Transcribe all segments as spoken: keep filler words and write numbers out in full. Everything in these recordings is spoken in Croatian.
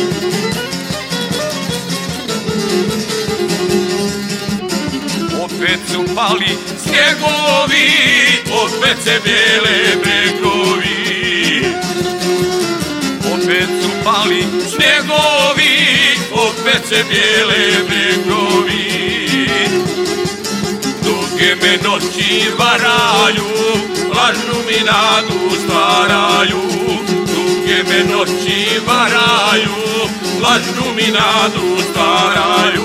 Opet su pali snjegovi, opet se bijele bregovi. Opet su pali snjegovi, opet se bijele bregovi. Duge me noći varaju, lažnu mi nadu stvaraju. Duge me noći varaju, lažnu mi nadu stvaraju.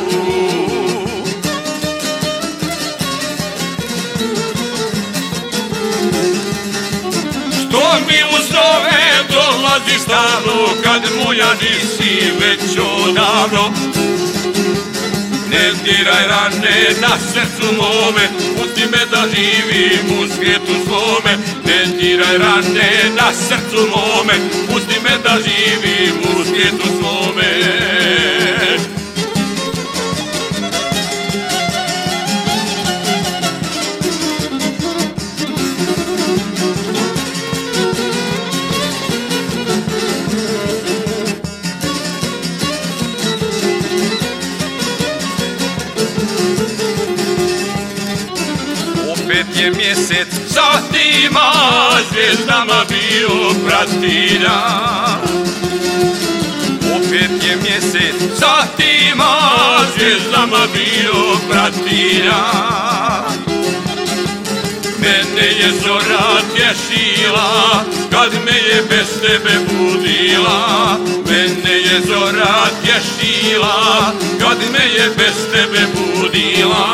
Što mi u snove dolazi stalno, kad moja nisi već odavno? Ne diraj rane na srcu mome, pusti me da živim u svijetu svome. Ne diraj rane na srcu mome, pusti me da živim u svijetu svome. Opet je mjesec satima, zvijezdama bio pratilja. Opet je mjesec satima, zvijezdama bio pratilja. Mene je zora tješila, kad me je bez tebe budila. Mene je zora tješila, kad me je bez tebe budila.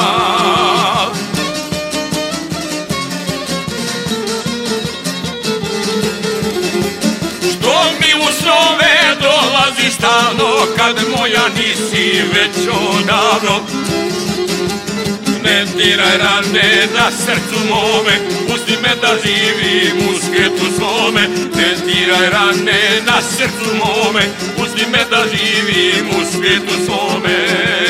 Snove dolazi stalno, kad moja nisi već odavno. Ne diraj rane na srcu mome, pusti me da živim u svijetu svome. Ne diraj rane na srcu mome, pusti me da živim u svijetu svome.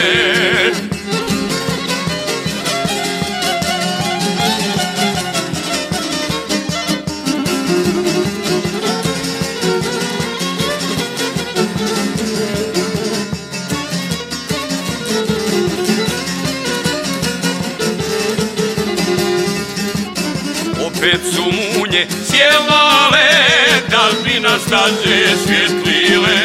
Opet su munje sjevale, da bi nas staze svjetlile.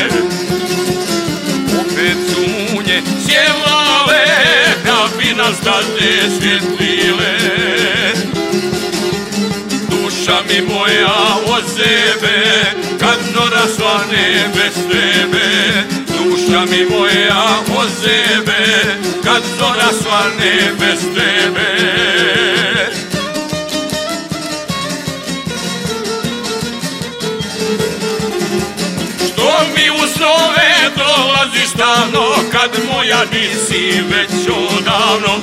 Opet su munje sjevale, da bi nas staze svjetlile. Duša mi moja ozebe, kad zora svane bez tebe. Duša mi moja ozebe, kad zora svane bez tebe. Mi u snove dolazi stalno, kad moja nisi već odavno.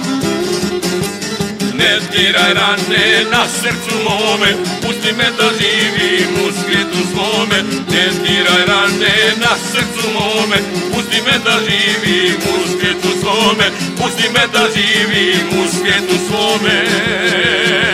Ne diraj rane na srcu mome, pusti me da živim u svijetu svome. Ne diraj rane na srcu mome, pusti me da živim u svijetu svome. Pusti me da živim u svijetu svome.